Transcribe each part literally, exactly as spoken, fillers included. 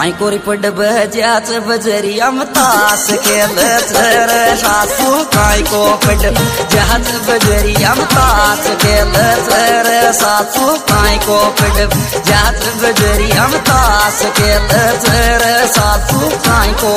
काई कोरी पड बजाच बजरियम तास खेल चर सासू काई को पड जहाज बजरियम तास खेल चर सासू काई को पड जहाज बजरियम तास खेल चर सासू काई को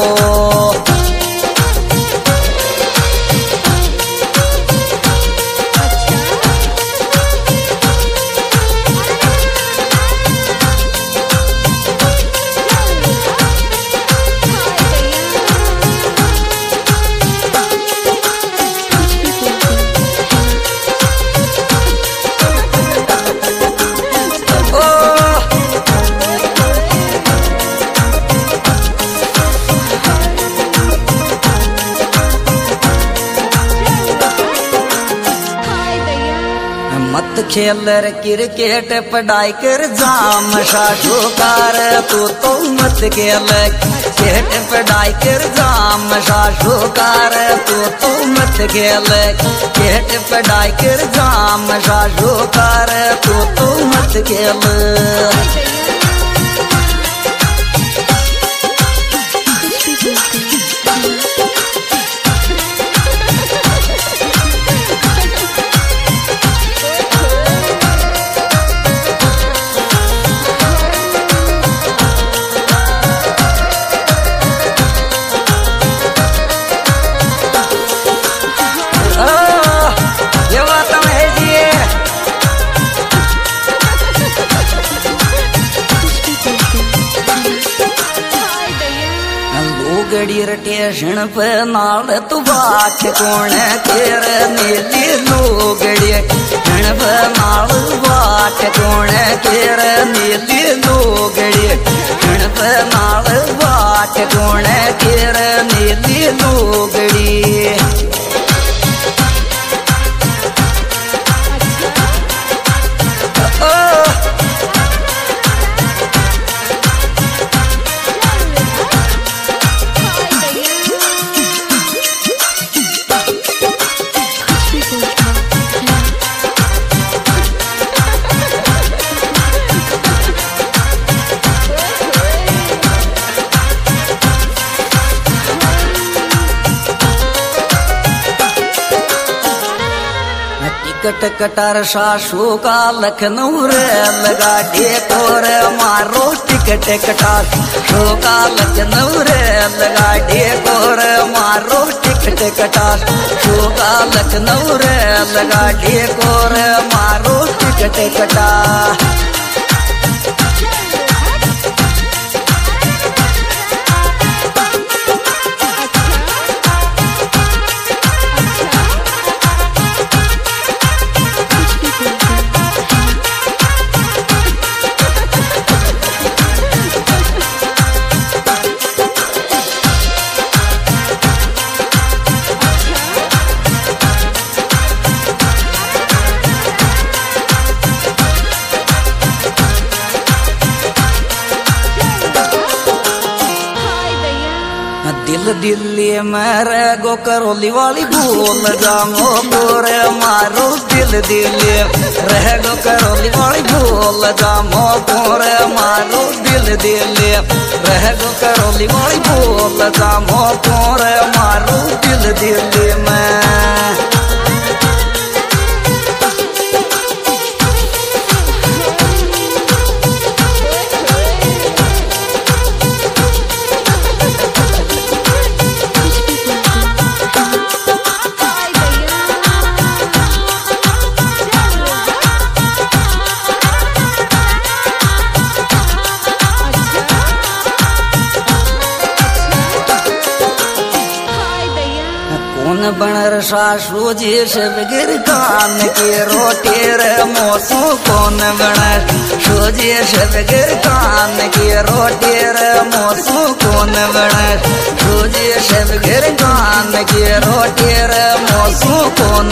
मत खेलर क्रिकेट पढ़ाई कर जाम शाशुकार तू तो मत खेल क्रिकेट पढ़ाई कर जाम शाशुकार तू तो मत खेल क्रिकेट पढ़ाई कर जाम शाशुकार तू तो मत खेल गड़ी स्टेशन पे नाल तू बाट कौन तेर नीली लोगड़ी स्टेशन पे नाल बाट कौन तेर नीली लोगड़ी स्टेशन पे नाल बाट कौन तेर नीली लोगड़ी टिकट कटर सासू का लखनऊ रे लगा डेकोर मारो टिकट कटार शो का लखनऊ रे लगा डेकोर मारो टिकट कटार शो का लखनऊ रे लगा डेकोर मारो टिकट कटार दिल दिल्ली में रह गो करौली वाली भूल जामो गोरे मारो दिल दिल्ली रह गो करौली वाली भूल जामो गोरे मारो दिल दिल्ली रह गो करौली वाली भूल जामो गोरे मारो दिल दिल्ली में बनर सासू जी शिवगिर कान की रोटी रे मोसू कौन बनर सूजी शिवगिर कान की रोटी रे मोसू कौन बनर सूजी शिवगिर कान की रोटी रे मोसू कौन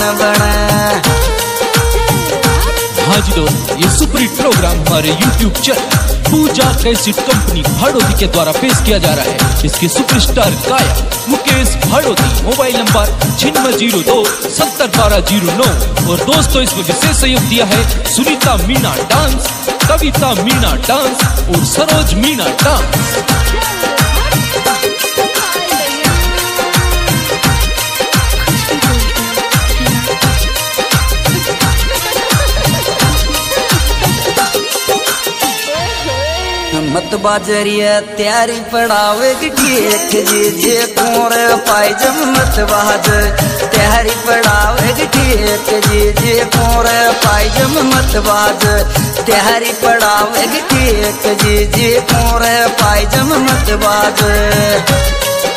बनर। हाँ जी दोस्त, ये सुपर हिट प्रोग्राम हमारे YouTube channel Puja cassette company Bhadohi के द्वारा पेश किया जा रहा है। इसके सुपरस्टार गायक मुकेश भाड़ोदी। मोबाइल नंबर छिन्नवे जीरो दो सत्तर बारह जीरो नौ। और दोस्तों इसमें विशेष सहयोग दिया है सुनीता मीना डांस, कविता मीना डांस और सरोज मीना डांस। मत बाजरिया त्यारी पड़ावे ठीक जी जे कोरे पायजम मत बाज त्यारी पड़ावे ठीक जी जे कोरे पायजम मत बाज त्यारी पड़ावे ठीक जी जे कोरे पायजम मत बाज।